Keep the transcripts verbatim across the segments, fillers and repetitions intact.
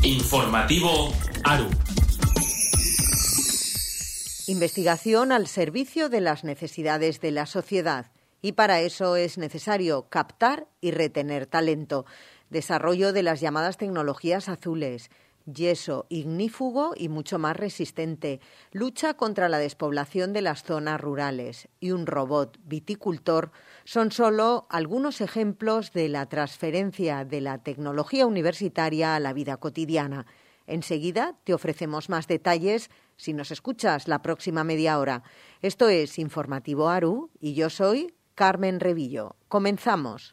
Informativo ARU. Investigación al servicio de las necesidades de la sociedad. Y para eso es necesario captar y retener talento. Desarrollo de las llamadas tecnologías azules. Yeso ignífugo y mucho más resistente. Lucha contra la despoblación de las zonas rurales. Y un robot viticultor son solo algunos ejemplos de la transferencia de la tecnología universitaria a la vida cotidiana. Enseguida te ofrecemos más detalles si nos escuchas la próxima media hora. Esto es Informativo ARU y yo soy Carmen Revillo. Comenzamos.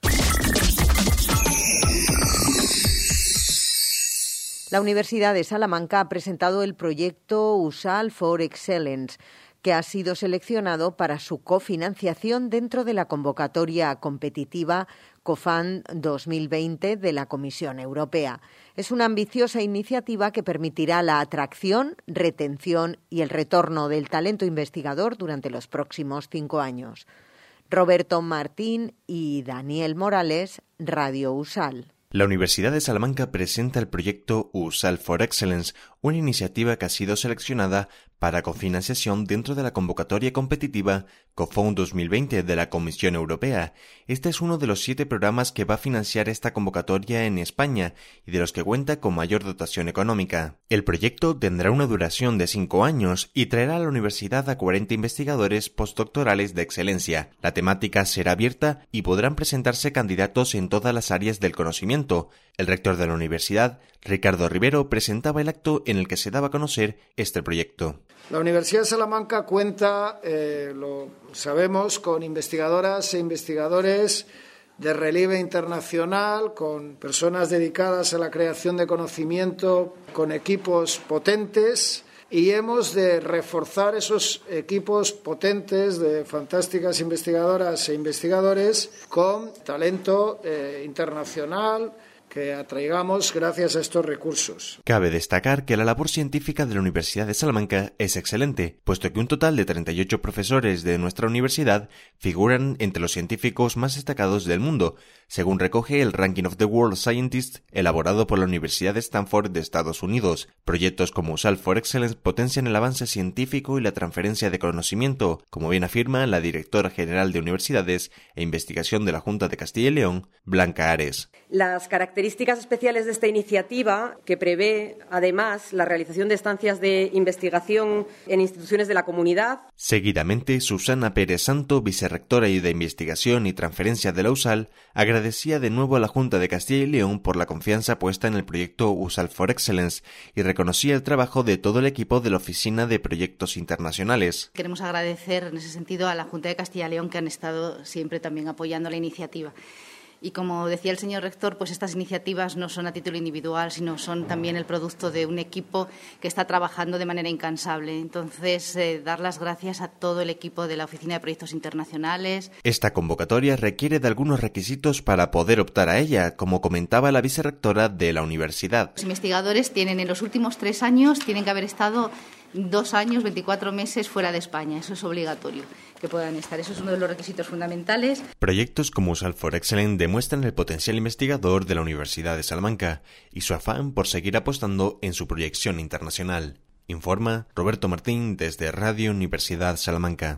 La Universidad de Salamanca ha presentado el proyecto U S A L for Excellence, que ha sido seleccionado para su cofinanciación dentro de la convocatoria competitiva COFAND dos mil veinte de la Comisión Europea. Es una ambiciosa iniciativa que permitirá la atracción, retención y el retorno del talento investigador durante los próximos cinco años. Roberto Martín y Daniel Morales, Radio U S A L. La Universidad de Salamanca presenta el proyecto U S A L for Excellence, una iniciativa que ha sido seleccionada para cofinanciación dentro de la convocatoria competitiva COFAND dos mil veinte de la Comisión Europea. Este es uno de los siete programas que va a financiar esta convocatoria en España y de los que cuenta con mayor dotación económica. El proyecto tendrá una duración de cinco años y traerá a la universidad a cuarenta investigadores postdoctorales de excelencia. La temática será abierta y podrán presentarse candidatos en todas las áreas del conocimiento. El rector de la universidad, Ricardo Rivero, presentaba el acto en el que se daba a conocer este proyecto. La Universidad de Salamanca cuenta, eh, lo sabemos, con investigadoras e investigadores de relieve internacional, con personas dedicadas a la creación de conocimiento, con equipos potentes, y hemos de reforzar esos equipos potentes de fantásticas investigadoras e investigadores con talento eh, internacional que atraigamos gracias a estos recursos. Cabe destacar que la labor científica de la Universidad de Salamanca es excelente, puesto que un total de treinta y ocho profesores de nuestra universidad figuran entre los científicos más destacados del mundo, según recoge el Ranking of the World Scientists elaborado por la Universidad de Stanford de Estados Unidos. Proyectos como U S A L for Excellence potencian el avance científico y la transferencia de conocimiento, como bien afirma la directora general de Universidades e Investigación de la Junta de Castilla y León, Blanca Ares. Las características especiales de esta iniciativa, que prevé, además, la realización de estancias de investigación en instituciones de la comunidad. Seguidamente, Susana Pérez Santo, vicerrectora y de Investigación y Transferencia de la U S A L, agradecía de nuevo a la Junta de Castilla y León por la confianza puesta en el proyecto U S A L for Excellence y reconocía el trabajo de todo el equipo de la Oficina de Proyectos Internacionales. Queremos agradecer en ese sentido a la Junta de Castilla y León, que han estado siempre también apoyando la iniciativa. Y como decía el señor rector, pues estas iniciativas no son a título individual, sino son también el producto de un equipo que está trabajando de manera incansable. Entonces, eh, dar las gracias a todo el equipo de la Oficina de Proyectos Internacionales. Esta convocatoria requiere de algunos requisitos para poder optar a ella, como comentaba la vicerrectora de la universidad. Los investigadores tienen en los últimos tres años, tienen que haber estado dos años, veinticuatro meses fuera de España. Eso es obligatorio, que puedan estar. Eso es uno de los requisitos fundamentales. Proyectos como U S A L for Excellence demuestran el potencial investigador de la Universidad de Salamanca y su afán por seguir apostando en su proyección internacional. Informa Roberto Martín desde Radio Universidad Salamanca.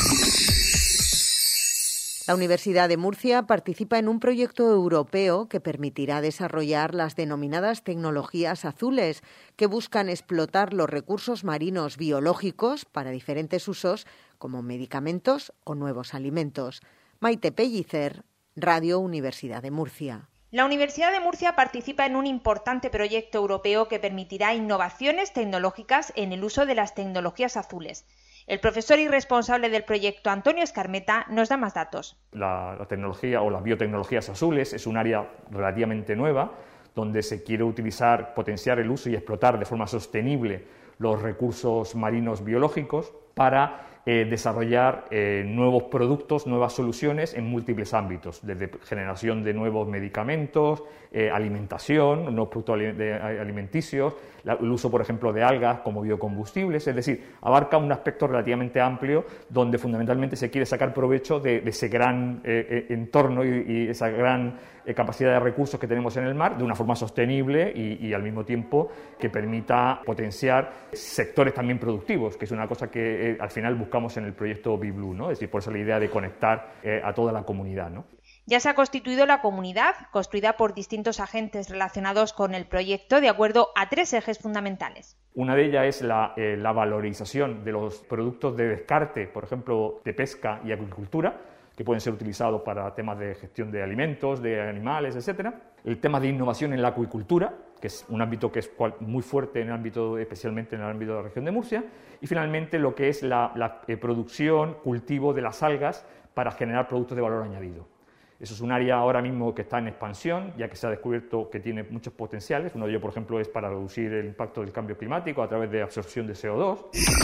La Universidad de Murcia participa en un proyecto europeo que permitirá desarrollar las denominadas tecnologías azules, que buscan explotar los recursos marinos biológicos para diferentes usos, como medicamentos o nuevos alimentos. Maite Pellicer, Radio Universidad de Murcia. La Universidad de Murcia participa en un importante proyecto europeo que permitirá innovaciones tecnológicas en el uso de las tecnologías azules. El profesor y responsable del proyecto, Antonio Escarmeta, nos da más datos. La, la tecnología o las biotecnologías azules es un área relativamente nueva donde se quiere utilizar, potenciar el uso y explotar de forma sostenible los recursos marinos biológicos para eh, desarrollar eh, nuevos productos, nuevas soluciones en múltiples ámbitos, desde generación de nuevos medicamentos, eh, alimentación, nuevos productos alimenticios, la, el uso, por ejemplo, de algas como biocombustibles, es decir, abarca un aspecto relativamente amplio donde fundamentalmente se quiere sacar provecho de, de ese gran eh, entorno y, y esa gran eh, capacidad de recursos que tenemos en el mar de una forma sostenible y, y al mismo tiempo que permita potenciar sectores también productivos, que es una cosa que eh, al final buscamos en el proyecto BeBlue, ¿no? Es decir, por eso la idea de conectar eh, a toda la comunidad, ¿no? Ya se ha constituido la comunidad, construida por distintos agentes relacionados con el proyecto, de acuerdo a tres ejes fundamentales. Una de ellas es la, eh, la valorización de los productos de descarte, por ejemplo, de pesca y acuicultura, que pueden ser utilizados para temas de gestión de alimentos, de animales, etcétera. El tema de innovación en la acuicultura, que es un ámbito que es muy fuerte en el ámbito, especialmente en el ámbito de la región de Murcia. Y finalmente lo que es la, la eh, producción, cultivo de las algas para generar productos de valor añadido. Eso es un área ahora mismo que está en expansión, ya que se ha descubierto que tiene muchos potenciales. Uno de ellos, por ejemplo, es para reducir el impacto del cambio climático a través de absorción de C O dos.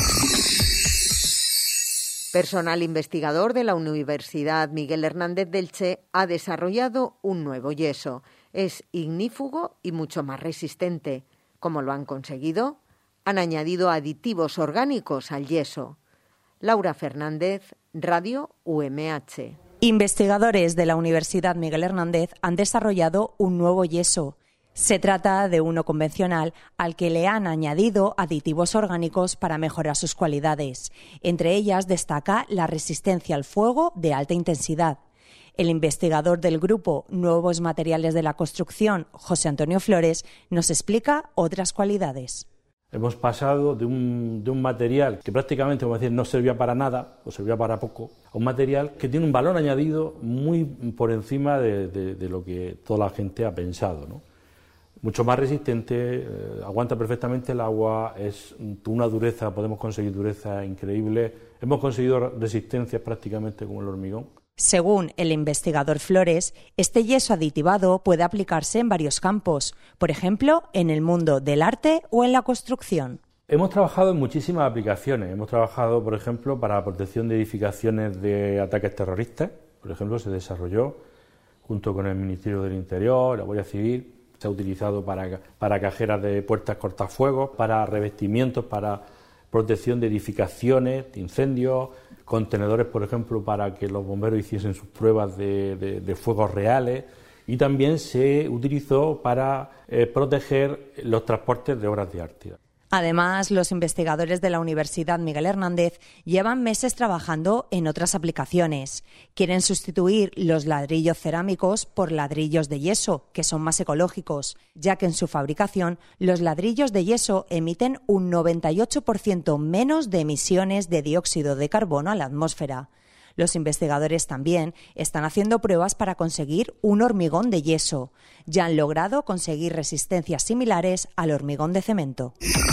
Personal investigador de la Universidad Miguel Hernández de Elche ha desarrollado un nuevo yeso. Es ignífugo y mucho más resistente. ¿Cómo lo han conseguido? Han añadido aditivos orgánicos al yeso. Laura Fernández, Radio U M H. Investigadores de la Universidad Miguel Hernández han desarrollado un nuevo yeso. Se trata de uno convencional al que le han añadido aditivos orgánicos para mejorar sus cualidades. Entre ellas destaca la resistencia al fuego de alta intensidad. El investigador del grupo Nuevos Materiales de la Construcción, José Antonio Flores, nos explica otras cualidades. Hemos pasado de un, de un material que prácticamente, como decir, no servía para nada o servía para poco, a un material que tiene un valor añadido muy por encima de, de, de lo que toda la gente ha pensado, ¿no? Mucho más resistente, eh, aguanta perfectamente el agua, es una dureza, podemos conseguir dureza increíble, hemos conseguido resistencias prácticamente como el hormigón. Según el investigador Flores, este yeso aditivado puede aplicarse en varios campos, por ejemplo, en el mundo del arte o en la construcción. Hemos trabajado en muchísimas aplicaciones. Hemos trabajado, por ejemplo, para la protección de edificaciones de ataques terroristas. Por ejemplo, se desarrolló junto con el Ministerio del Interior, la Guardia Civil. Se ha utilizado para, para cajeras de puertas cortafuegos, para revestimientos, para protección de edificaciones, de incendios, contenedores, por ejemplo, para que los bomberos hiciesen sus pruebas de, de, de fuegos reales, y también se utilizó para eh, proteger los transportes de obras de arte. Además, los investigadores de la Universidad Miguel Hernández llevan meses trabajando en otras aplicaciones. Quieren sustituir los ladrillos cerámicos por ladrillos de yeso, que son más ecológicos, ya que en su fabricación los ladrillos de yeso emiten un noventa y ocho por ciento menos de emisiones de dióxido de carbono a la atmósfera. Los investigadores también están haciendo pruebas para conseguir un hormigón de yeso. Ya han logrado conseguir resistencias similares al hormigón de cemento.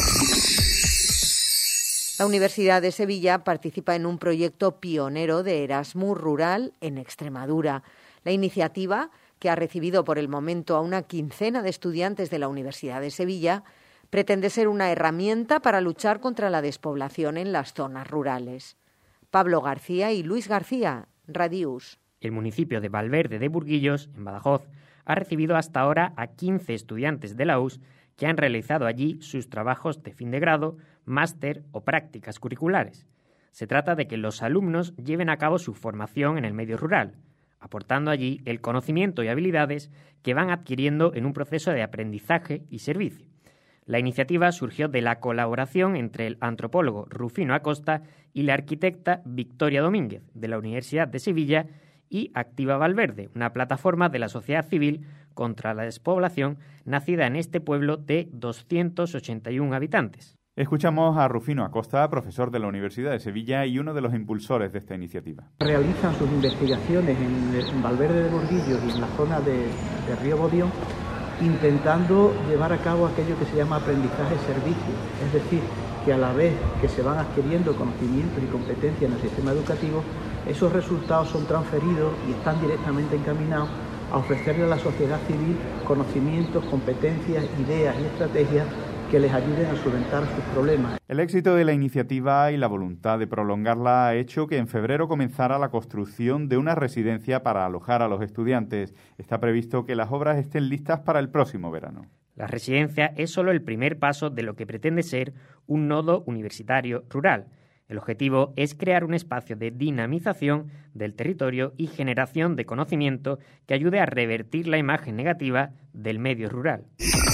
La Universidad de Sevilla participa en un proyecto pionero de Erasmus rural en Extremadura. La iniciativa, que ha recibido por el momento a una quincena de estudiantes de la Universidad de Sevilla, pretende ser una herramienta para luchar contra la despoblación en las zonas rurales. Pablo García y Luis García, Radius. El municipio de Valverde de Burguillos, en Badajoz, ha recibido hasta ahora a quince estudiantes de la U S que han realizado allí sus trabajos de fin de grado, máster o prácticas curriculares. Se trata de que los alumnos lleven a cabo su formación en el medio rural, aportando allí el conocimiento y habilidades que van adquiriendo en un proceso de aprendizaje y servicio. La iniciativa surgió de la colaboración entre el antropólogo Rufino Acosta y la arquitecta Victoria Domínguez, de la Universidad de Sevilla, y Activa Valverde, una plataforma de la sociedad civil contra la despoblación nacida en este pueblo de doscientos ochenta y uno habitantes. Escuchamos a Rufino Acosta, profesor de la Universidad de Sevilla y uno de los impulsores de esta iniciativa. Realizan sus investigaciones en, en Valverde de Burguillos y en la zona de, de Río Bodión, intentando llevar a cabo aquello que se llama aprendizaje-servicio, es decir, que a la vez que se van adquiriendo conocimientos y competencias en el sistema educativo, esos resultados son transferidos y están directamente encaminados a ofrecerle a la sociedad civil conocimientos, competencias, ideas y estrategias que les ayuden a solventar sus problemas. El éxito de la iniciativa y la voluntad de prolongarla ha hecho que en febrero comenzara la construcción de una residencia para alojar a los estudiantes. Está previsto que las obras estén listas para el próximo verano. La residencia es solo el primer paso de lo que pretende ser un nodo universitario rural. El objetivo es crear un espacio de dinamización del territorio y generación de conocimiento que ayude a revertir la imagen negativa del medio rural.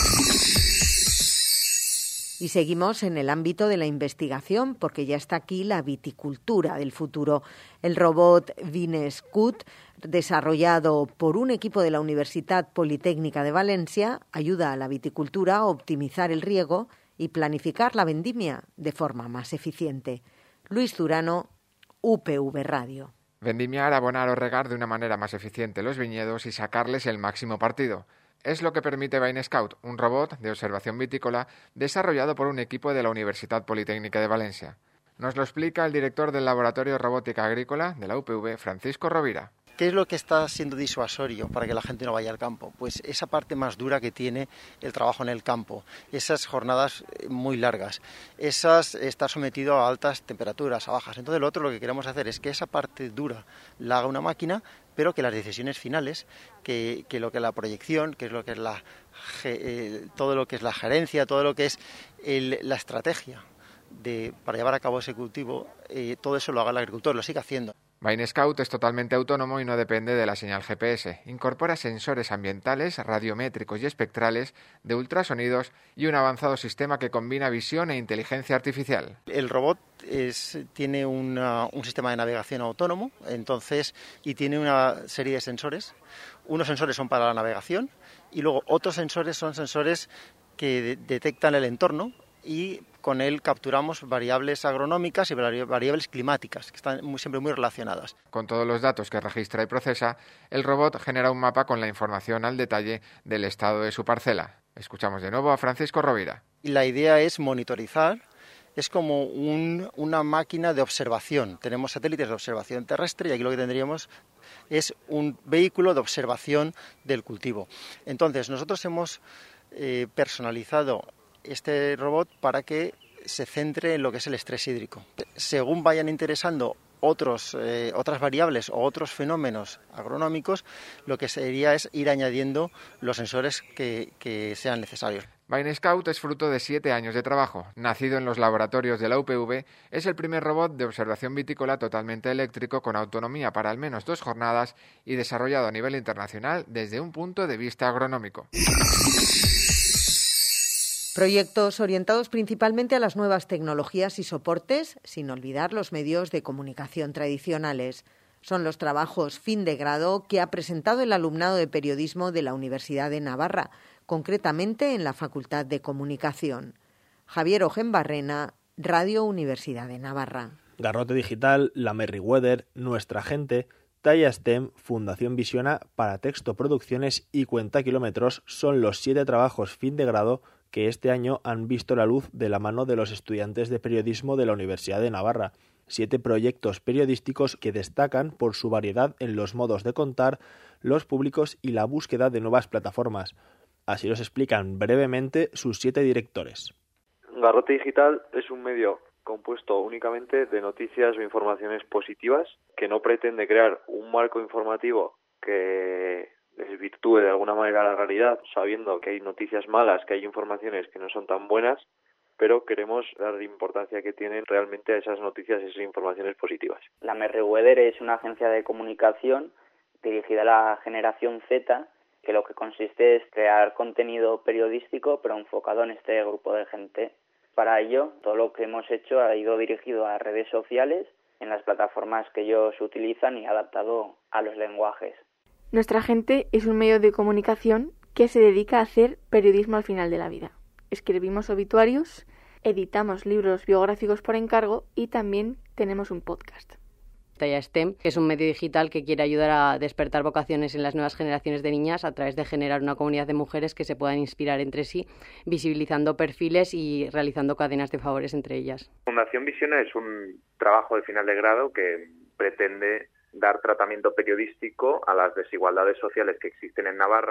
Y seguimos en el ámbito de la investigación, porque ya está aquí la viticultura del futuro. El robot Vinescut, desarrollado por un equipo de la Universidad Politécnica de Valencia, ayuda a la viticultura a optimizar el riego y planificar la vendimia de forma más eficiente. Luis Durano, U P V Radio. Vendimiar, abonar o regar de una manera más eficiente los viñedos y sacarles el máximo partido. Es lo que permite VineScout, un robot de observación vitícola desarrollado por un equipo de la Universidad Politécnica de Valencia. Nos lo explica el director del Laboratorio de Robótica Agrícola de la U P V, Francisco Rovira. ¿Qué es lo que está siendo disuasorio para que la gente no vaya al campo? Pues esa parte más dura que tiene el trabajo en el campo, esas jornadas muy largas, esas estar sometido a altas temperaturas, a bajas. Entonces lo otro lo que queremos hacer es que esa parte dura la haga una máquina, pero que las decisiones finales, que, que lo que es la proyección, que es lo que es la eh, todo lo que es la gerencia, todo lo que es el, la estrategia de, para llevar a cabo ese cultivo, eh, todo eso lo haga el agricultor, lo siga haciendo. VineScout es totalmente autónomo y no depende de la señal G P S. Incorpora sensores ambientales, radiométricos y espectrales, de ultrasonidos y un avanzado sistema que combina visión e inteligencia artificial. El robot es, tiene una, un sistema de navegación autónomo, entonces, y tiene una serie de sensores. Unos sensores son para la navegación y luego otros sensores son sensores que de, detectan el entorno, y con él capturamos variables agronómicas y variables climáticas, que están muy, siempre muy relacionadas. Con todos los datos que registra y procesa, el robot genera un mapa con la información al detalle del estado de su parcela. Escuchamos de nuevo a Francisco Rovira. Y la idea es monitorizar, es como un, una máquina de observación. Tenemos satélites de observación terrestre y aquí lo que tendríamos es un vehículo de observación del cultivo. Entonces, nosotros hemos eh, personalizado este robot para que se centre en lo que es el estrés hídrico. Según vayan interesando otros, eh, otras variables o otros fenómenos agronómicos, lo que sería es ir añadiendo los sensores que, que sean necesarios. VineScout es fruto de siete años de trabajo. Nacido en los laboratorios de la U P V, es el primer robot de observación vitícola totalmente eléctrico con autonomía para al menos dos jornadas y desarrollado a nivel internacional desde un punto de vista agronómico. Proyectos orientados principalmente a las nuevas tecnologías y soportes, sin olvidar los medios de comunicación tradicionales. Son los trabajos fin de grado que ha presentado el alumnado de periodismo de la Universidad de Navarra, concretamente en la Facultad de Comunicación. Javier Ojenbarrena, Radio Universidad de Navarra. Garrote Digital, La Merriweather, Nuestra Gente, Talla STEM, Fundación Visiona, Paratexto Producciones y Cuenta Kilómetros son los siete trabajos fin de grado que este año han visto la luz de la mano de los estudiantes de periodismo de la Universidad de Navarra. Siete proyectos periodísticos que destacan por su variedad en los modos de contar, los públicos y la búsqueda de nuevas plataformas. Así los explican brevemente sus siete directores. Garrote Digital es un medio compuesto únicamente de noticias o informaciones positivas, que no pretende crear un marco informativo que desvirtúe de alguna manera la realidad, sabiendo que hay noticias malas, que hay informaciones que no son tan buenas, pero queremos dar la importancia que tienen realmente a esas noticias y esas informaciones positivas. La Merriweather es una agencia de comunicación dirigida a la generación Z, que lo que consiste es crear contenido periodístico, pero enfocado en este grupo de gente. Para ello, todo lo que hemos hecho ha ido dirigido a redes sociales, en las plataformas que ellos utilizan y adaptado a los lenguajes. Nuestra Gente es un medio de comunicación que se dedica a hacer periodismo al final de la vida. Escribimos obituarios, editamos libros biográficos por encargo y también tenemos un podcast. Talla STEM, que es un medio digital que quiere ayudar a despertar vocaciones en las nuevas generaciones de niñas a través de generar una comunidad de mujeres que se puedan inspirar entre sí, visibilizando perfiles y realizando cadenas de favores entre ellas. Fundación Visiona es un trabajo de final de grado que pretende dar tratamiento periodístico a las desigualdades sociales que existen en Navarra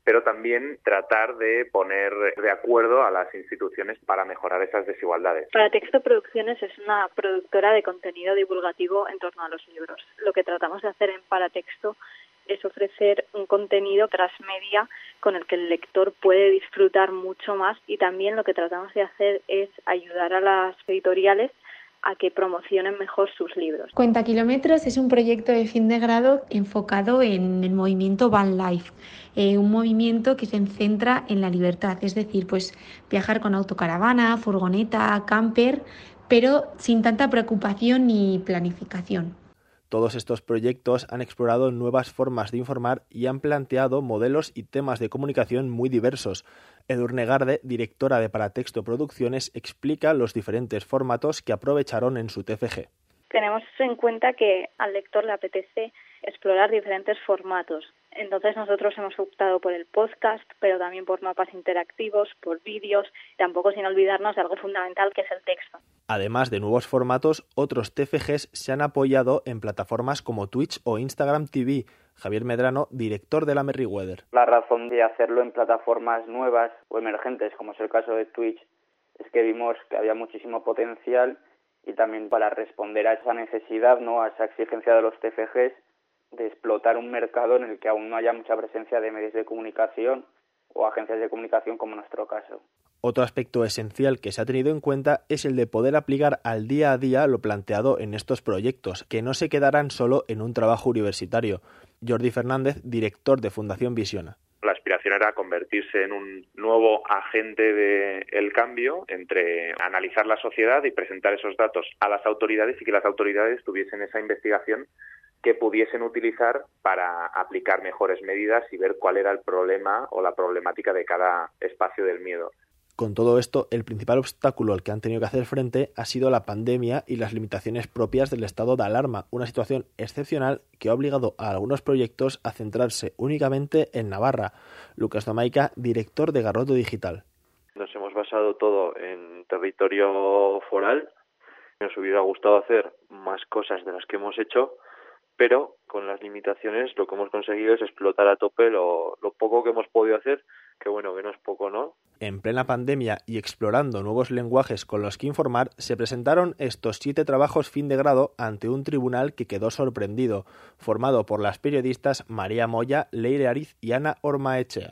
pero también tratar de poner de acuerdo a las instituciones para mejorar esas desigualdades. Paratexto Producciones es una productora de contenido divulgativo en torno a los libros. Lo que tratamos de hacer en Paratexto es ofrecer un contenido transmedia con el que el lector puede disfrutar mucho más, y también lo que tratamos de hacer es ayudar a las editoriales a que promocionen mejor sus libros. Cuenta Kilómetros es un proyecto de fin de grado enfocado en el movimiento Van Life, eh, un movimiento que se centra en la libertad, es decir, pues viajar con autocaravana, furgoneta, camper, pero sin tanta preocupación ni planificación. Todos estos proyectos han explorado nuevas formas de informar y han planteado modelos y temas de comunicación muy diversos. Edurne Garde, directora de Paratexto Producciones, explica los diferentes formatos que aprovecharon en su T F G. Tenemos en cuenta que al lector le apetece explorar diferentes formatos. Entonces nosotros hemos optado por el podcast, pero también por mapas interactivos, por vídeos, tampoco sin olvidarnos de algo fundamental que es el texto. Además de nuevos formatos, otros T F Gs se han apoyado en plataformas como Twitch o Instagram T V. Javier Medrano, director de la Merriweather. La razón de hacerlo en plataformas nuevas o emergentes, como es el caso de Twitch, es que vimos que había muchísimo potencial, y también para responder a esa necesidad, ¿no?, a esa exigencia de los T F Gs, de explotar un mercado en el que aún no haya mucha presencia de medios de comunicación o agencias de comunicación, como en nuestro caso. Otro aspecto esencial que se ha tenido en cuenta es el de poder aplicar al día a día lo planteado en estos proyectos, que no se quedarán solo en un trabajo universitario. Jordi Fernández, director de Fundación Visiona. La aspiración era convertirse en un nuevo agente del cambio entre analizar la sociedad y presentar esos datos a las autoridades, y que las autoridades tuviesen esa investigación que pudiesen utilizar para aplicar mejores medidas y ver cuál era el problema o la problemática de cada espacio del miedo. Con todo esto, el principal obstáculo al que han tenido que hacer frente ha sido la pandemia y las limitaciones propias del estado de alarma, una situación excepcional que ha obligado a algunos proyectos a centrarse únicamente en Navarra. Lucas Domaica, director de Garrote Digital. Nos hemos basado todo en territorio foral. Nos hubiera gustado hacer más cosas de las que hemos hecho, pero con las limitaciones lo que hemos conseguido es explotar a tope lo, lo poco que hemos podido hacer, que bueno, que no es poco, ¿no? En plena pandemia y explorando nuevos lenguajes con los que informar, se presentaron estos siete trabajos fin de grado ante un tribunal que quedó sorprendido, formado por las periodistas María Moya, Leire Ariz y Ana Ormaechea.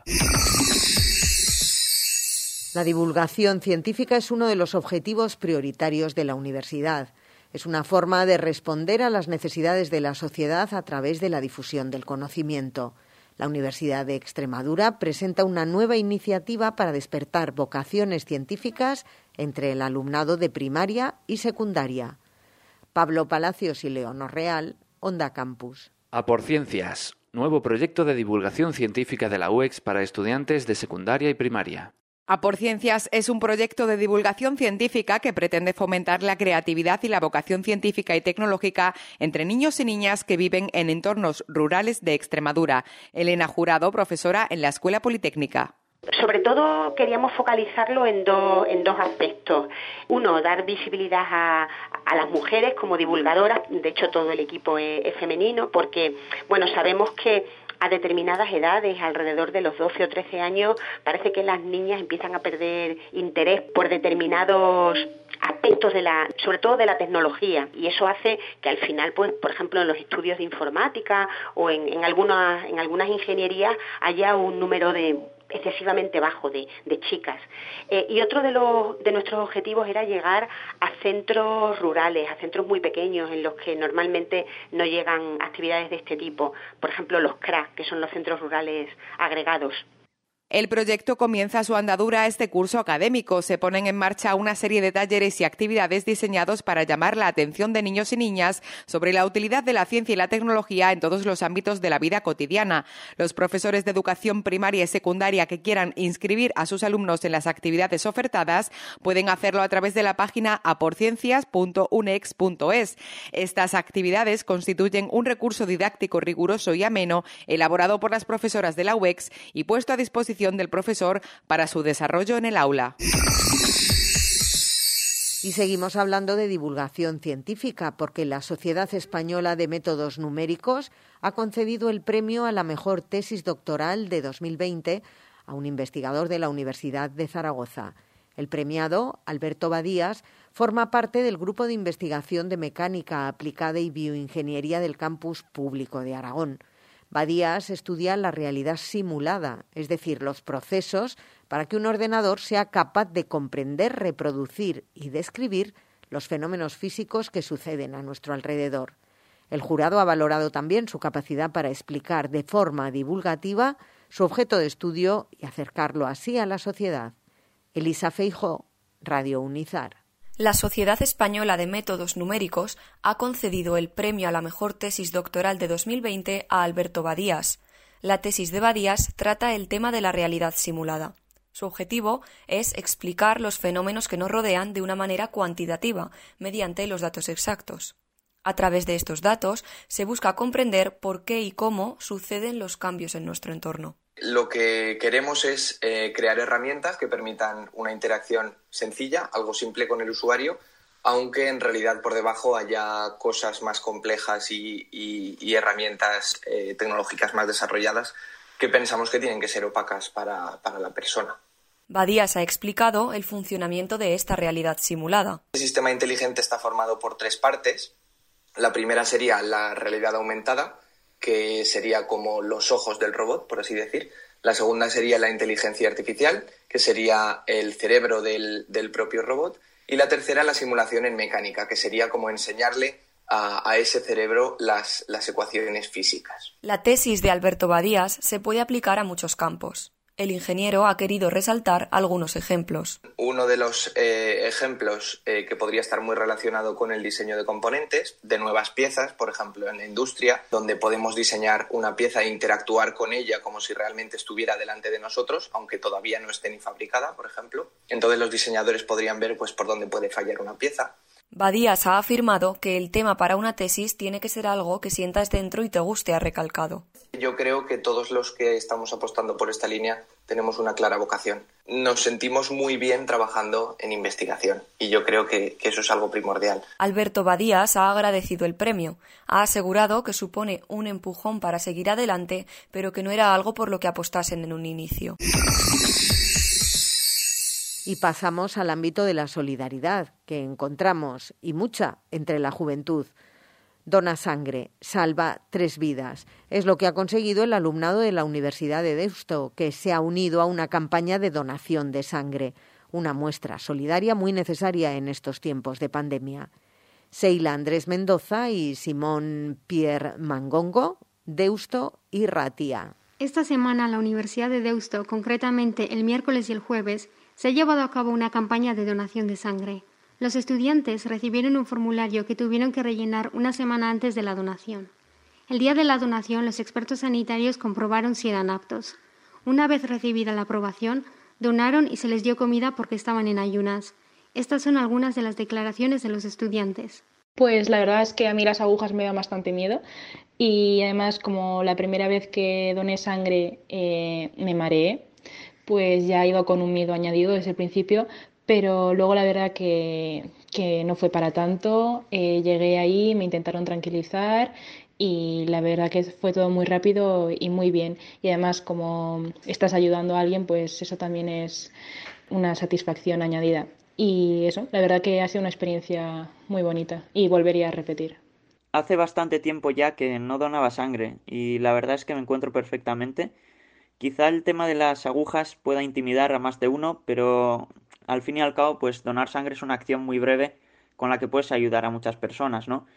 La divulgación científica es uno de los objetivos prioritarios de la universidad. Es una forma de responder a las necesidades de la sociedad a través de la difusión del conocimiento. La Universidad de Extremadura presenta una nueva iniciativa para despertar vocaciones científicas entre el alumnado de primaria y secundaria. Pablo Palacios y Leonor Real, Onda Campus. A por Ciencias, nuevo proyecto de divulgación científica de la U E X para estudiantes de secundaria y primaria. A por Ciencias es un proyecto de divulgación científica que pretende fomentar la creatividad y la vocación científica y tecnológica entre niños y niñas que viven en entornos rurales de Extremadura. Elena Jurado, profesora en la Escuela Politécnica. Sobre todo queríamos focalizarlo en, do, en dos aspectos. Uno, dar visibilidad a, a las mujeres como divulgadoras. De hecho, todo el equipo es, es femenino porque, bueno, sabemos que a determinadas edades, alrededor de los doce o trece años, parece que las niñas empiezan a perder interés por determinados aspectos de la, sobre todo de la tecnología, y eso hace que al final, pues, por ejemplo, en los estudios de informática o en, en algunas en algunas ingenierías haya un número de excesivamente bajo de, de chicas. Eh, y otro de los de nuestros objetivos era llegar a centros rurales, a centros muy pequeños en los que normalmente no llegan actividades de este tipo. Por ejemplo, los C R A, que son los centros rurales agregados. El proyecto comienza su andadura este curso académico. Se ponen en marcha una serie de talleres y actividades diseñados para llamar la atención de niños y niñas sobre la utilidad de la ciencia y la tecnología en todos los ámbitos de la vida cotidiana. Los profesores de educación primaria y secundaria que quieran inscribir a sus alumnos en las actividades ofertadas pueden hacerlo a través de la página a por ciencias punto unex punto es. Estas actividades constituyen un recurso didáctico riguroso y ameno elaborado por las profesoras de la U E X y puesto a disposición del profesor para su desarrollo en el aula. Y seguimos hablando de divulgación científica, porque la Sociedad Española de Métodos Numéricos ha concedido el premio a la mejor tesis doctoral de dos mil veinte a un investigador de la Universidad de Zaragoza. El premiado, Alberto Badías, forma parte del Grupo de Investigación de Mecánica Aplicada y Bioingeniería del Campus Público de Aragón. Badías estudia la realidad simulada, es decir, los procesos para que un ordenador sea capaz de comprender, reproducir y describir los fenómenos físicos que suceden a nuestro alrededor. El jurado ha valorado también su capacidad para explicar de forma divulgativa su objeto de estudio y acercarlo así a la sociedad. Elisa Feijóo, Radio Unizar. La Sociedad Española de Métodos Numéricos ha concedido el premio a la mejor tesis doctoral de dos mil veinte a Alberto Badías. La tesis de Badías trata el tema de la realidad simulada. Su objetivo es explicar los fenómenos que nos rodean de una manera cuantitativa, mediante los datos exactos. A través de estos datos se busca comprender por qué y cómo suceden los cambios en nuestro entorno. Lo que queremos es eh, crear herramientas que permitan una interacción sencilla, algo simple con el usuario, aunque en realidad por debajo haya cosas más complejas y, y, y herramientas eh, tecnológicas más desarrolladas que pensamos que tienen que ser opacas para, para la persona. Badías ha explicado el funcionamiento de esta realidad simulada. El sistema inteligente está formado por tres partes. La primera sería la realidad aumentada, que sería como los ojos del robot, por así decir. La segunda sería la inteligencia artificial, que sería el cerebro del, del propio robot. Y la tercera, la simulación en mecánica, que sería como enseñarle a, a ese cerebro las, las ecuaciones físicas. La tesis de Alberto Badías se puede aplicar a muchos campos. El ingeniero ha querido resaltar algunos ejemplos. Uno de los eh, ejemplos eh, que podría estar muy relacionado con el diseño de componentes, de nuevas piezas, por ejemplo en la industria, donde podemos diseñar una pieza e interactuar con ella como si realmente estuviera delante de nosotros, aunque todavía no esté ni fabricada, por ejemplo. Entonces los diseñadores podrían ver pues, por dónde puede fallar una pieza. Badías ha afirmado que el tema para una tesis tiene que ser algo que sientas dentro y te guste, ha recalcado. Yo creo que todos los que estamos apostando por esta línea tenemos una clara vocación. Nos sentimos muy bien trabajando en investigación y yo creo que, que eso es algo primordial. Alberto Badías ha agradecido el premio. Ha asegurado que supone un empujón para seguir adelante, pero que no era algo por lo que apostasen en un inicio. Y pasamos al ámbito de la solidaridad, que encontramos, y mucha, entre la juventud. Dona sangre, salva tres vidas. Es lo que ha conseguido el alumnado de la Universidad de Deusto, que se ha unido a una campaña de donación de sangre, una muestra solidaria muy necesaria en estos tiempos de pandemia. Seila Andrés Mendoza y Simón Pierre Mangongo, Deusto y Ratia. Esta semana la Universidad de Deusto, concretamente el miércoles y el jueves, se ha llevado a cabo una campaña de donación de sangre. Los estudiantes recibieron un formulario que tuvieron que rellenar una semana antes de la donación. El día de la donación, los expertos sanitarios comprobaron si eran aptos. Una vez recibida la aprobación, donaron y se les dio comida porque estaban en ayunas. Estas son algunas de las declaraciones de los estudiantes. Pues la verdad es que a mí las agujas me dan bastante miedo y además como la primera vez que doné sangre eh, me mareé, pues ya iba con un miedo añadido desde el principio, pero luego la verdad que, que no fue para tanto. Eh, llegué ahí, me intentaron tranquilizar y la verdad que fue todo muy rápido y muy bien. Y además como estás ayudando a alguien, pues eso también es una satisfacción añadida. Y eso, la verdad que ha sido una experiencia muy bonita y volvería a repetir. Hace bastante tiempo ya que no donaba sangre y la verdad es que me encuentro perfectamente. Quizá el tema de las agujas pueda intimidar a más de uno, pero al fin y al cabo, pues donar sangre es una acción muy breve con la que puedes ayudar a muchas personas, ¿no?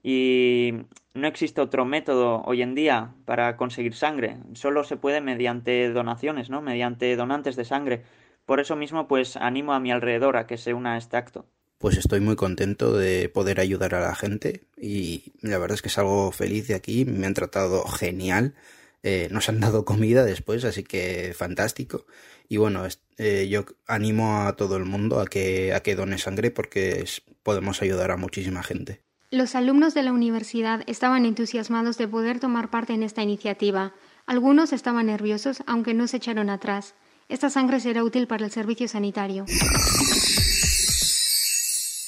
Y no existe otro método hoy en día para conseguir sangre, solo se puede mediante donaciones, ¿no? Mediante donantes de sangre. Por eso mismo, pues animo a mi alrededor a que se una a este acto. Pues estoy muy contento de poder ayudar a la gente y la verdad es que salgo feliz de aquí, me han tratado genial. Eh, nos han dado comida después, así que fantástico. Y bueno, eh, yo animo a todo el mundo a que, a que done sangre porque es, podemos ayudar a muchísima gente. Los alumnos de la universidad estaban entusiasmados de poder tomar parte en esta iniciativa. Algunos estaban nerviosos, aunque no se echaron atrás. Esta sangre será útil para el servicio sanitario.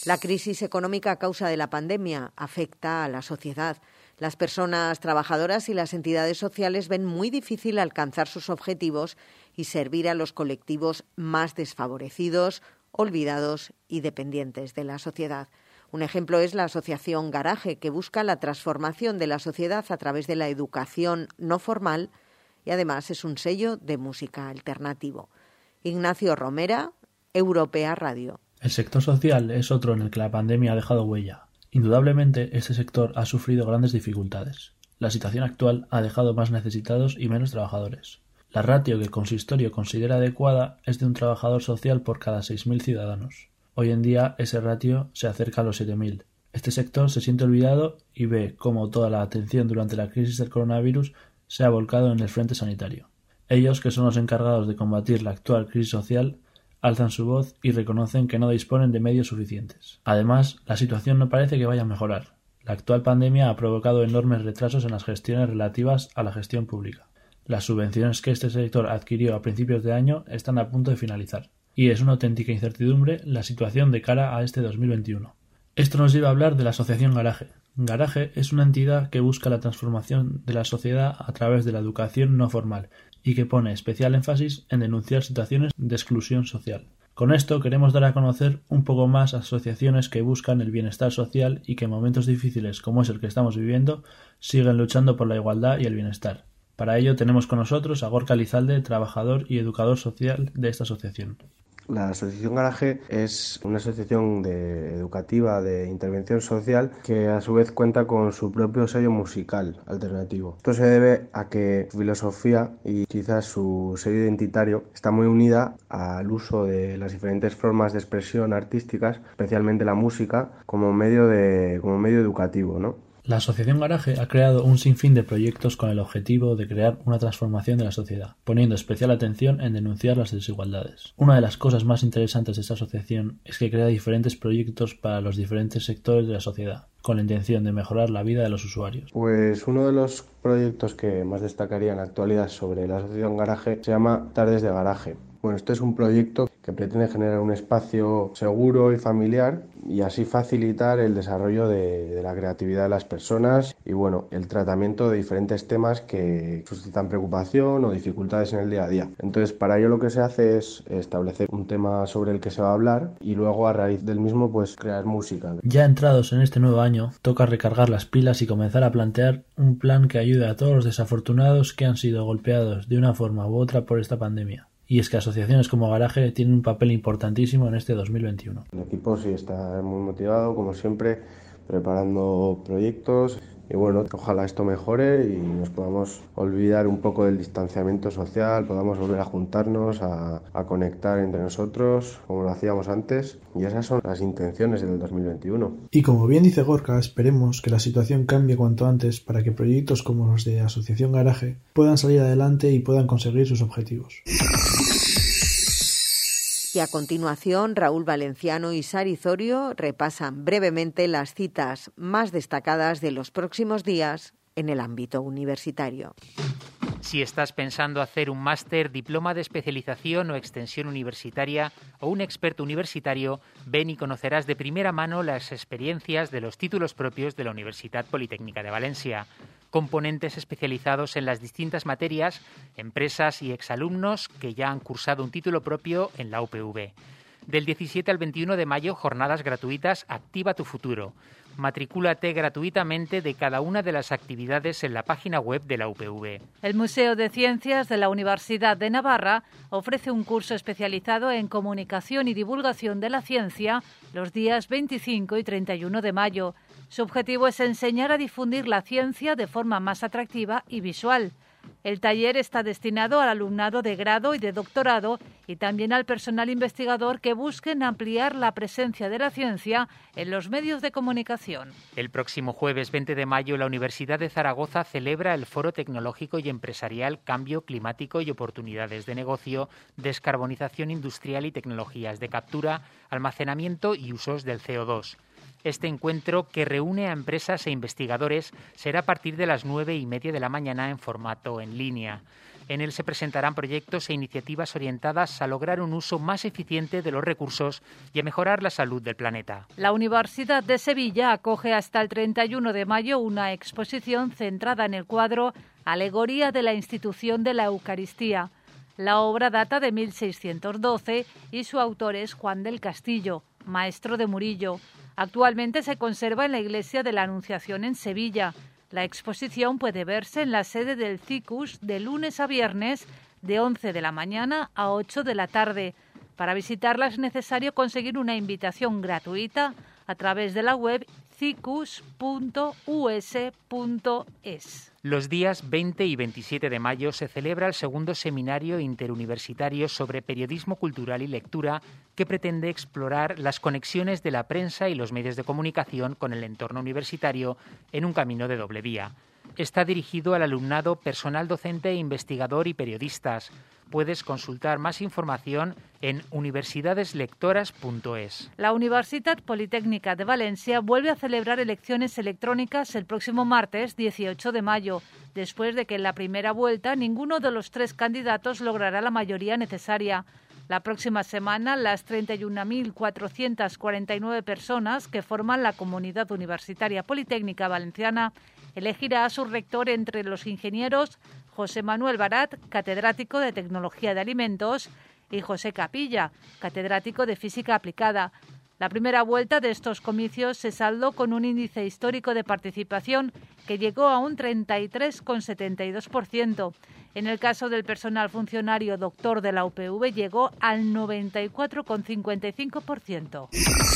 La crisis económica a causa de la pandemia afecta a la sociedad. Las personas trabajadoras y las entidades sociales ven muy difícil alcanzar sus objetivos y servir a los colectivos más desfavorecidos, olvidados y dependientes de la sociedad. Un ejemplo es la asociación Garaje, que busca la transformación de la sociedad a través de la educación no formal y además es un sello de música alternativo. Ignacio Romera, Europea Radio. El sector social es otro en el que la pandemia ha dejado huella. Indudablemente, este sector ha sufrido grandes dificultades. La situación actual ha dejado más necesitados y menos trabajadores. La ratio que el consistorio considera adecuada es de un trabajador social por cada seis mil ciudadanos. Hoy en día ese ratio se acerca a los siete mil. Este sector se siente olvidado y ve cómo toda la atención durante la crisis del coronavirus se ha volcado en el frente sanitario. Ellos, que son los encargados de combatir la actual crisis social, alzan su voz y reconocen que no disponen de medios suficientes. Además, la situación no parece que vaya a mejorar. La actual pandemia ha provocado enormes retrasos en las gestiones relativas a la gestión pública. Las subvenciones que este sector adquirió a principios de año están a punto de finalizar, y es una auténtica incertidumbre la situación de cara a este dos mil veintiuno. Esto nos lleva a hablar de la asociación Garaje. Garaje es una entidad que busca la transformación de la sociedad a través de la educación no formal y que pone especial énfasis en denunciar situaciones de exclusión social. Con esto queremos dar a conocer un poco más asociaciones que buscan el bienestar social y que en momentos difíciles como es el que estamos viviendo siguen luchando por la igualdad y el bienestar. Para ello tenemos con nosotros a Gorka Lizalde, trabajador y educador social de esta asociación. La Asociación Garaje es una asociación de, educativa de intervención social que a su vez cuenta con su propio sello musical alternativo. Esto se debe a que su filosofía y quizás su sello identitario está muy unida al uso de las diferentes formas de expresión artísticas, especialmente la música, como medio, de, como medio educativo, ¿no? La Asociación Garaje ha creado un sinfín de proyectos con el objetivo de crear una transformación de la sociedad, poniendo especial atención en denunciar las desigualdades. Una de las cosas más interesantes de esta asociación es que crea diferentes proyectos para los diferentes sectores de la sociedad, con la intención de mejorar la vida de los usuarios. Pues uno de los proyectos que más destacaría en la actualidad sobre la Asociación Garaje se llama Tardes de Garaje. Bueno, este es un proyecto que pretende generar un espacio seguro y familiar y así facilitar el desarrollo de, de la creatividad de las personas y bueno, el tratamiento de diferentes temas que suscitan preocupación o dificultades en el día a día. Entonces, para ello lo que se hace es establecer un tema sobre el que se va a hablar y luego a raíz del mismo pues crear música. Ya entrados en este nuevo año, toca recargar las pilas y comenzar a plantear un plan que ayude a todos los desafortunados que han sido golpeados de una forma u otra por esta pandemia. Y es que asociaciones como Garaje tienen un papel importantísimo en este dos mil veintiuno. El equipo sí está muy motivado, como siempre, preparando proyectos y bueno, ojalá esto mejore y nos podamos olvidar un poco del distanciamiento social, podamos volver a juntarnos, a, a conectar entre nosotros como lo hacíamos antes y esas son las intenciones del dos mil veintiuno. Y como bien dice Gorka, esperemos que la situación cambie cuanto antes para que proyectos como los de Asociación Garaje puedan salir adelante y puedan conseguir sus objetivos. Y a continuación, Raúl Valenciano y Sari Zorio repasan brevemente las citas más destacadas de los próximos días en el ámbito universitario. Si estás pensando hacer un máster, diploma de especialización o extensión universitaria o un experto universitario, ven y conocerás de primera mano las experiencias de los títulos propios de la Universidad Politécnica de Valencia. Componentes especializados en las distintas materias, empresas y exalumnos que ya han cursado un título propio en la U P V. Del diecisiete al veintiuno de mayo, jornadas gratuitas Activa tu futuro. Matricúlate gratuitamente de cada una de las actividades en la página web de la U P V. El Museo de Ciencias de la Universidad de Navarra ofrece un curso especializado en comunicación y divulgación de la ciencia los días veinticinco y treinta y uno de mayo. Su objetivo es enseñar a difundir la ciencia de forma más atractiva y visual. El taller está destinado al alumnado de grado y de doctorado y también al personal investigador que busquen ampliar la presencia de la ciencia en los medios de comunicación. El próximo jueves veinte de mayo, la Universidad de Zaragoza celebra el Foro Tecnológico y Empresarial Cambio Climático y Oportunidades de Negocio, Descarbonización Industrial y Tecnologías de Captura, Almacenamiento y Usos del C O dos. Este encuentro, que reúne a empresas e investigadores, será a partir de las nueve y media de la mañana en formato en línea. En él se presentarán proyectos e iniciativas orientadas a lograr un uso más eficiente de los recursos y a mejorar la salud del planeta. La Universidad de Sevilla acoge hasta el treinta y uno de mayo una exposición centrada en el cuadro Alegoría de la institución de la Eucaristía. La obra data de mil seiscientos doce y su autor es Juan del Castillo, maestro de Murillo. Actualmente se conserva en la iglesia de la Anunciación en Sevilla. La exposición puede verse en la sede del CICUS de lunes a viernes de once de la mañana a ocho de la tarde. Para visitarla es necesario conseguir una invitación gratuita a través de la web cicus punto u s punto es. Los días veinte y veintisiete de mayo se celebra el segundo seminario interuniversitario sobre periodismo cultural y lectura que pretende explorar las conexiones de la prensa y los medios de comunicación con el entorno universitario en un camino de doble vía. Está dirigido al alumnado, personal docente, investigador y periodistas. Puedes consultar más información en universidades lectoras punto es. La Universitat Politécnica de Valencia vuelve a celebrar elecciones electrónicas el próximo martes dieciocho de mayo, después de que en la primera vuelta ninguno de los tres candidatos logrará la mayoría necesaria. La próxima semana, las treinta y una mil cuatrocientas cuarenta y nueve personas que forman la Comunidad Universitaria Politécnica Valenciana elegirá a su rector entre los ingenieros José Manuel Barat, catedrático de Tecnología de Alimentos, y José Capilla, catedrático de Física Aplicada. La primera vuelta de estos comicios se saldó con un índice histórico de participación que llegó a un treinta y tres coma setenta y dos por ciento. En el caso del personal funcionario doctor de la U P V llegó al noventa y cuatro coma cincuenta y cinco por ciento.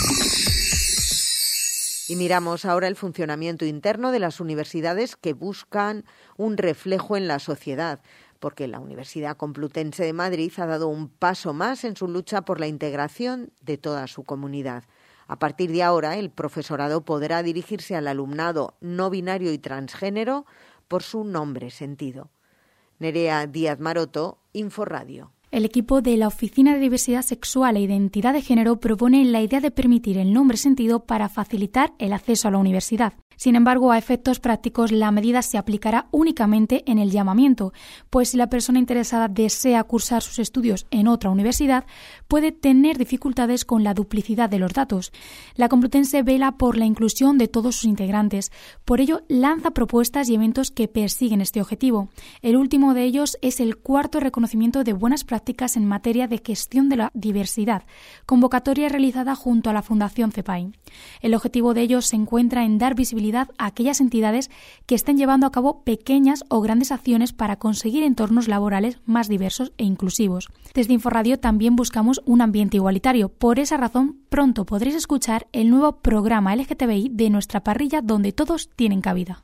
Y miramos ahora el funcionamiento interno de las universidades que buscan un reflejo en la sociedad, porque la Universidad Complutense de Madrid ha dado un paso más en su lucha por la integración de toda su comunidad. A partir de ahora, el profesorado podrá dirigirse al alumnado no binario y transgénero por su nombre sentido. Nerea Díaz Maroto, Inforradio. El equipo de la Oficina de Diversidad Sexual e Identidad de Género propone la idea de permitir el nombre sentido para facilitar el acceso a la universidad. Sin embargo, a efectos prácticos, la medida se aplicará únicamente en el llamamiento, pues si la persona interesada desea cursar sus estudios en otra universidad, puede tener dificultades con la duplicidad de los datos. La Complutense vela por la inclusión de todos sus integrantes, por ello lanza propuestas y eventos que persiguen este objetivo. El último de ellos es el cuarto reconocimiento de buenas prácticas en materia de gestión de la diversidad, convocatoria realizada junto a la Fundación CEPAI. El objetivo de ellos se encuentra en dar visibilidad a aquellas entidades que estén llevando a cabo pequeñas o grandes acciones para conseguir entornos laborales más diversos e inclusivos. Desde Inforradio también buscamos un ambiente igualitario. Por esa razón, pronto podréis escuchar el nuevo programa L G T B I de nuestra parrilla donde todos tienen cabida.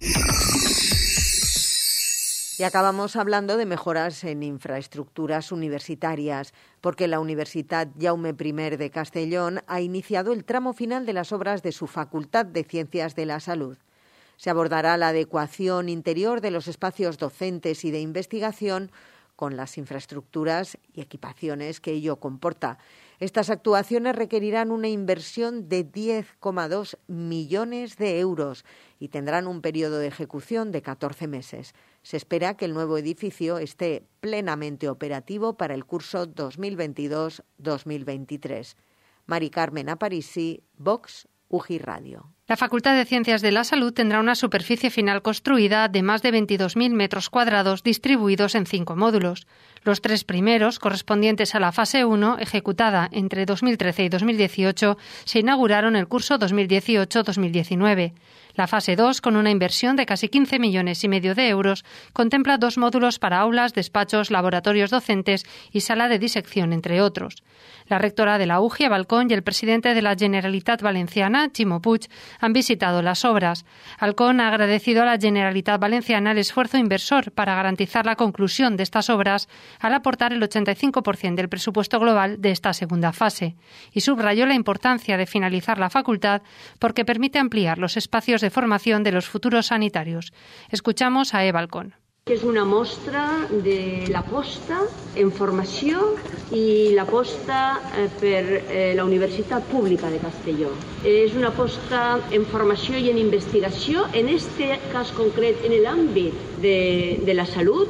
Y acabamos hablando de mejoras en infraestructuras universitarias, porque la Universitat Jaume I de Castellón ha iniciado el tramo final de las obras de su Facultad de Ciencias de la Salud. Se abordará la adecuación interior de los espacios docentes y de investigación con las infraestructuras y equipaciones que ello comporta. Estas actuaciones requerirán una inversión de diez coma dos millones de euros y tendrán un periodo de ejecución de catorce meses. Se espera que el nuevo edificio esté plenamente operativo para el curso dos mil veintidós dos mil veintitrés. Mari Carmen Aparici, Vox, U J I Radio. La Facultad de Ciencias de la Salud tendrá una superficie final construida de más de veintidós mil metros cuadrados distribuidos en cinco módulos. Los tres primeros, correspondientes a la fase uno, ejecutada entre dos mil trece y dos mil dieciocho, se inauguraron el curso dos mil dieciocho dos mil diecinueve. La fase dos, con una inversión de casi quince millones y medio de euros, contempla dos módulos para aulas, despachos, laboratorios docentes y sala de disección, entre otros. La rectora de la U J I, Eva Alcón, y el presidente de la Generalitat Valenciana, Ximo Puig, han visitado las obras. Alcón ha agradecido a la Generalitat Valenciana el esfuerzo inversor para garantizar la conclusión de estas obras al aportar el ochenta y cinco por ciento del presupuesto global de esta segunda fase y subrayó la importancia de finalizar la facultad porque permite ampliar los espacios de formación de los futuros sanitarios. Escuchamos a Eva Alcón. És una mostra de l'aposta en formació i l'aposta per la Universitat Pública de Castelló. És una aposta en formació i en investigació, en este cas concret en l'àmbit de, de la salut,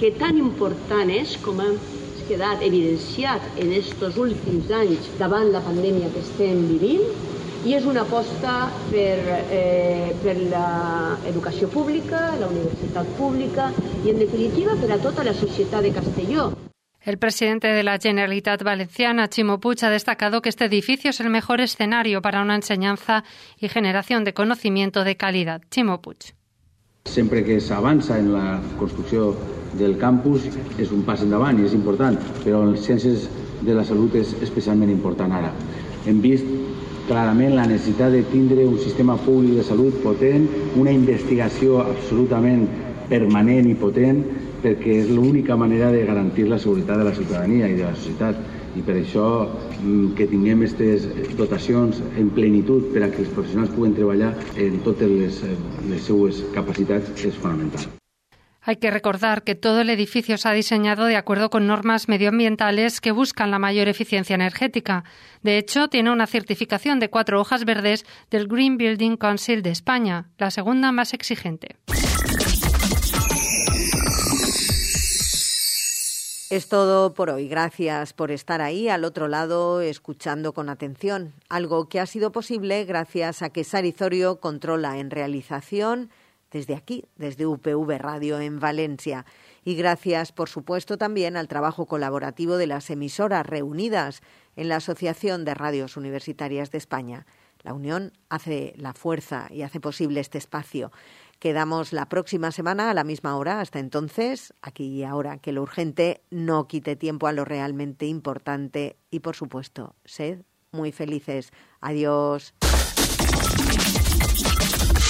que tan important és, com ha quedat evidenciat en aquests últims anys davant la pandèmia que estem vivint, i és una aposta per, eh, per l'educació pública, la universitat pública i, en definitiva, per a tota la societat de Castelló. El presidente de la Generalitat Valenciana, Ximo Puig, ha destacado que este edificio es el mejor escenario para una enseñanza y generación de conocimiento de calidad. Ximo Puig. Sempre que s'avança en la construcció del campus és un pas endavant i és important, però en les ciències de la salut és especialment important ara. Hem vist clarament la necessitat de tindre un sistema públic de salut potent, una investigació absolutament permanent i potent, perquè és l'única manera de garantir la seguretat de la ciutadania i de la societat. I per això que tinguem aquestes dotacions en plenitud per a que els professionals puguen treballar en totes les, les seues capacitats és fonamental. Hay que recordar que todo el edificio se ha diseñado de acuerdo con normas medioambientales que buscan la mayor eficiencia energética. De hecho, tiene una certificación de cuatro hojas verdes del Green Building Council de España, la segunda más exigente. Es todo por hoy. Gracias por estar ahí al otro lado escuchando con atención. Algo que ha sido posible gracias a que Sari Zorio controla en realización desde aquí, desde U P V Radio en Valencia. Y gracias, por supuesto, también al trabajo colaborativo de las emisoras reunidas en la Asociación de Radios Universitarias de España. La unión hace la fuerza y hace posible este espacio. Quedamos la próxima semana a la misma hora. Hasta entonces, aquí y ahora, que lo urgente no quite tiempo a lo realmente importante y, por supuesto, sed muy felices. Adiós.